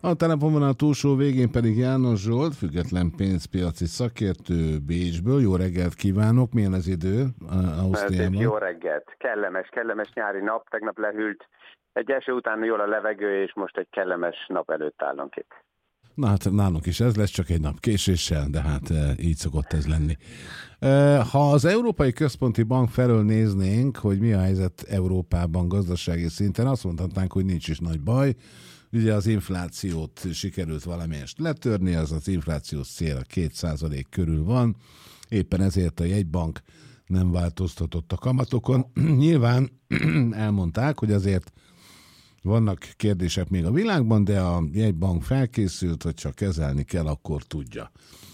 A telefonvonal túlsó végén pedig János Zsolt, független pénzpiaci szakértő Bécsből. Jó reggelt kívánok! Milyen az idő Ausztriában? Jó reggelt! Kellemes nyári nap, tegnap lehűlt. Egy eső után jól a levegő, és most egy kellemes nap előtt állunk itt. Na hát nálunk is ez lesz, csak egy nap késéssel, de hát így szokott ez lenni. Ha az Európai Központi Bank felől néznénk, hogy mi a helyzet Európában gazdasági szinten, azt mondhatnánk, hogy nincs is nagy baj. Ugye az inflációt sikerült valamelyest letörni, az inflációs cél 2% körül van, éppen ezért a jegybank nem változtatott a kamatokon. Nyilván elmondták, hogy azért vannak kérdések még a világban, de a jegybank felkészült, hogy csak kezelni kell, akkor tudja.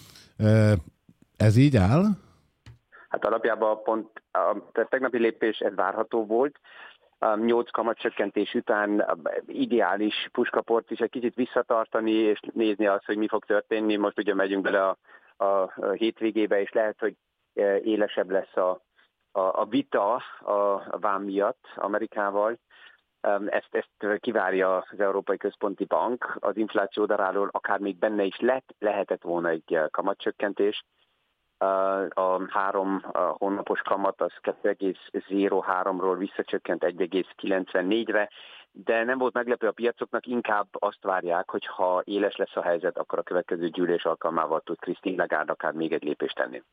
Ez így áll? Hát alapjában pont a tegnapi lépés ez várható volt. 8 kamatcsökkentés után ideális puskaport is egy kicsit visszatartani, és nézni azt, hogy mi fog történni. Most ugye megyünk bele a hétvégébe, és lehet, hogy élesebb lesz a vita a vám miatt Amerikával. Ezt kivárja az Európai Központi Bank. Az infláció daráról akár még benne is lehetett volna egy kamatcsökkentés. A 3 hónapos kamat az 2,03-ról visszacsökkent 1,94-re, de nem volt meglepő a piacoknak, inkább azt várják, hogy ha éles lesz a helyzet, akkor a következő gyűlés alkalmával tud Christine Lagarde akár még egy lépést tenni.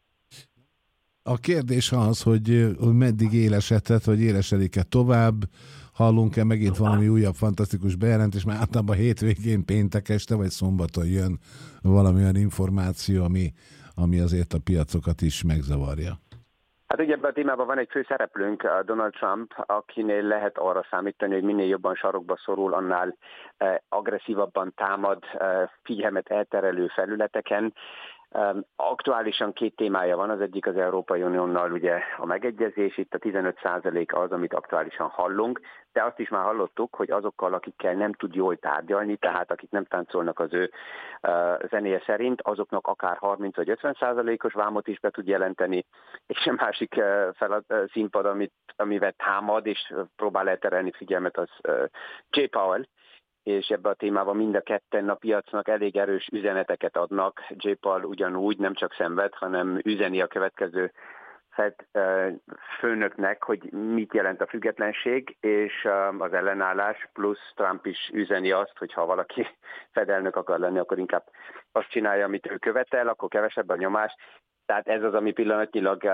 A kérdés az, hogy meddig élesedhet, vagy élesedik-e tovább, hallunk-e megint valami újabb fantasztikus bejelentés, mert általában hétvégén, péntek este vagy szombaton jön valami olyan információ, ami azért a piacokat is megzavarja. Hát ugye ebben a témában van egy fő szereplőnk, Donald Trump, akinél lehet arra számítani, hogy minél jobban sarokba szorul, annál agresszívabban támad figyelmet elterelő felületeken. Aktuálisan 2 témája van, az egyik az Európai Uniónnal ugye a megegyezés, itt a 15% az, amit aktuálisan hallunk, de azt is már hallottuk, hogy azokkal, akikkel nem tud jól tárgyalni, tehát akik nem táncolnak az ő zenéje szerint, azoknak akár 30 vagy 50%-os vámot is be tud jelenteni, és a másik színpad, amivel támad és próbál elterelni figyelmet, az Jay Powell, és ebbe a témában mind a ketten a piacnak elég erős üzeneteket adnak. Jay Powell ugyanúgy nem csak szenved, hanem üzeni a következő Fed főnöknek, hogy mit jelent a függetlenség és az ellenállás, plusz Trump is üzeni azt, hogy ha valaki Fed elnök akar lenni, akkor inkább azt csinálja, amit ő követel, akkor kevesebb a nyomás. Tehát ez az, ami pillanatnyilag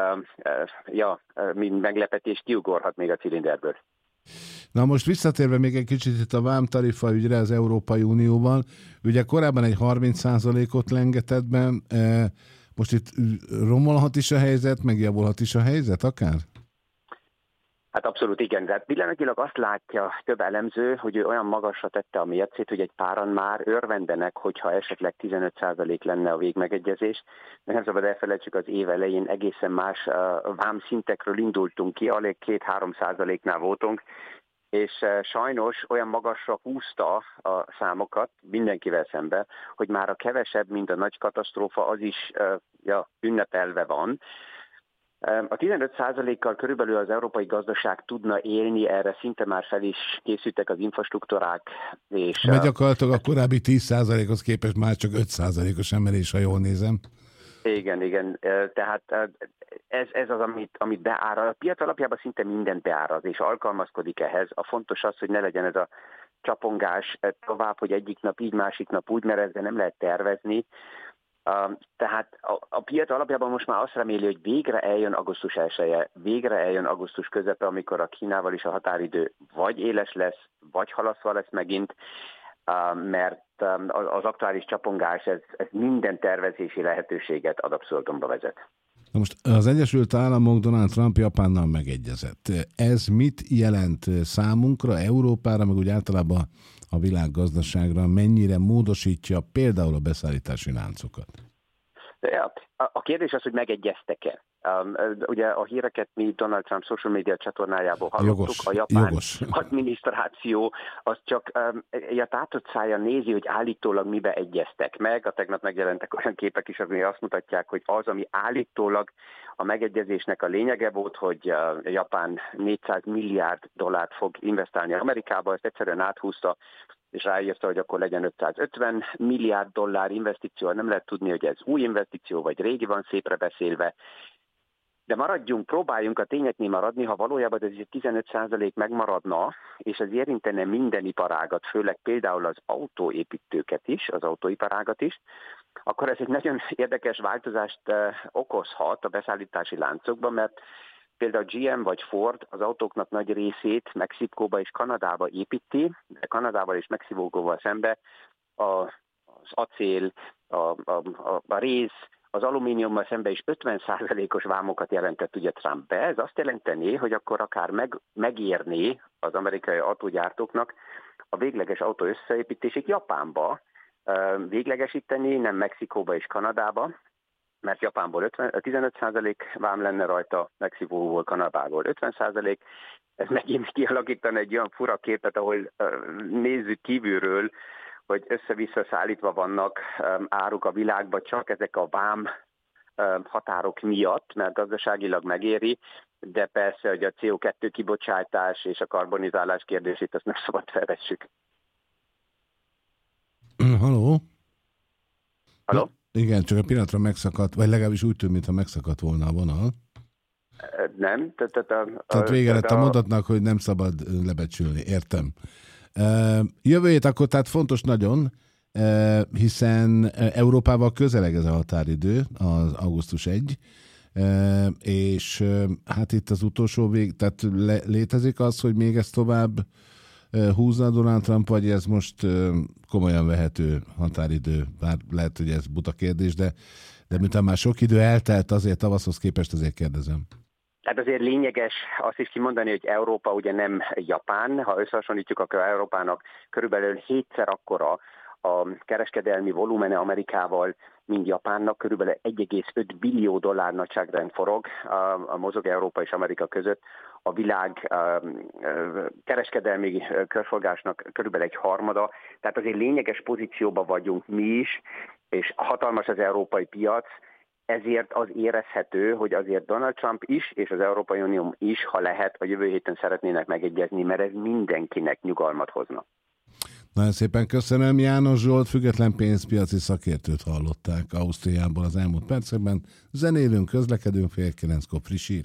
mint meglepetés kiugorhat még a cilinderből. Na most visszatérve még egy kicsit itt a vámtarifa ügyre az Európai Unióban, ugye korábban egy 30%-ot lengetett be, most itt romolhat is a helyzet, megjavulhat is a helyzet akár? Hát abszolút igen, de pillanatilag azt látja több elemző, hogy ő olyan magasra tette a mércét, hogy egy páran már örvendenek, hogyha esetleg 15% lenne a végmegegyezés. De nem szabad elfelejtsük, az év elején egészen más vámszintekről indultunk ki, alig 2-3%-nál voltunk, és sajnos olyan magasra húzta a számokat mindenkivel szemben, hogy már a kevesebb, mint a nagy katasztrófa, az is ünnepelve van. A 15%-kal körülbelül az európai gazdaság tudna élni, erre szinte már fel is készültek az infrastruktúrák. És gyakorlatilag a korábbi 10%-hoz képest már csak 5%-os emelés, ha jól nézem. Igen. Tehát ez az, amit beáraz. A piac alapjában szinte mindent beáraz, és alkalmazkodik ehhez. A fontos az, hogy ne legyen ez a csapongás tovább, hogy egyik nap így, másik nap úgy, mert ezzel nem lehet tervezni. Tehát a piac alapjában most már azt reméli, hogy végre eljön augusztus 1-e, végre eljön augusztus közepe, amikor a Kínával is a határidő vagy éles lesz, vagy halasztva lesz megint, mert az aktuális csapongás ez minden tervezési lehetőséget ad abszolútumba vezet. Na most az Egyesült Államok Donald Trump Japánnal megegyezett. Ez mit jelent számunkra, Európára, meg úgy általában a világgazdaságra, mennyire módosítja például a beszállítási láncokat? A kérdés az, hogy megegyeztek-e. Ugye a híreket mi Donald Trump social media csatornájából hallottuk, a japán adminisztráció az csak a tátott szája nézi, hogy állítólag mibe egyeztek meg. A tegnap megjelentek olyan képek is, ami azt mutatják, hogy az, ami állítólag a megegyezésnek a lényege volt, hogy Japán $400 milliárd fog investálni Amerikába, ezt egyszerűen áthúzta és ráírta, hogy akkor legyen 550 milliárd dollár investíció, nem lehet tudni, hogy ez új investíció, vagy régi, van szépre beszélve. De próbáljunk a tényeknél maradni, ha valójában ez 15% megmaradna, és ez érintene minden iparágat, főleg például az autóépítőket is, az autóiparágat is, akkor ez egy nagyon érdekes változást okozhat a beszállítási láncokban, mert például GM vagy Ford az autóknak nagy részét Mexikóba és Kanadába építi, de Kanadával és Mexikóval szembe az acél, a réz, az alumíniummal szemben is 50%-os vámokat jelentett ugye Trump be. Ez azt jelenteni, hogy akkor akár megérné az amerikai autógyártóknak a végleges autó összeépítését Japánba véglegesíteni, nem Mexikóba és Kanadába, mert Japánból 15% vám lenne rajta, Mexikóból, Kanadából 50%. Ez megint kialakítana egy olyan fura képet, ahol nézzük kívülről, hogy össze-vissza szállítva vannak áruk a világba csak ezek a vám határok miatt, mert gazdaságilag megéri, de persze, hogy a CO2 kibocsátás és a karbonizálás kérdését azt nem szabad felvessük. Halló? Halló? Igen, csak a pillanatra megszakadt, vagy legalábbis úgy tűnt, mintha megszakadt volna a vonal. Nem. Tehát vége lett a mondatnak, hogy nem szabad lebecsülni. Értem. Jövő hét akkor tehát fontos nagyon, hiszen Európával közeleg ez a határidő, az augusztus 1, és hát itt az utolsó tehát létezik az, hogy még ez tovább húzna Donald Trump, vagy ez most komolyan vehető határidő? Bár lehet, hogy ez buta kérdés, de miután már sok idő eltelt, azért tavaszhoz képest azért kérdezem. Hát azért lényeges azt is kimondani, hogy Európa ugye nem Japán, ha összehasonlítjuk, akkor Európának körülbelül 7-szer akkora a kereskedelmi volumene Amerikával, mint Japánnak, körülbelül 1,5 billió dollár nagyságrend forog a mozog Európa és Amerika között. A világ kereskedelmi körforgásnak körülbelül egy harmada, tehát azért lényeges pozícióban vagyunk mi is, és hatalmas az európai piac, ezért az érezhető, hogy azért Donald Trump is, és az Európai Unió is, ha lehet, a jövő héten szeretnének megegyezni, mert ez mindenkinek nyugalmat hozna. Nagyon szépen köszönöm. János Zsolt, független pénzpiaci szakértőt hallották Ausztriából az elmúlt percekben. Zenélünk, közlekedünk, 8:30 friss hírek.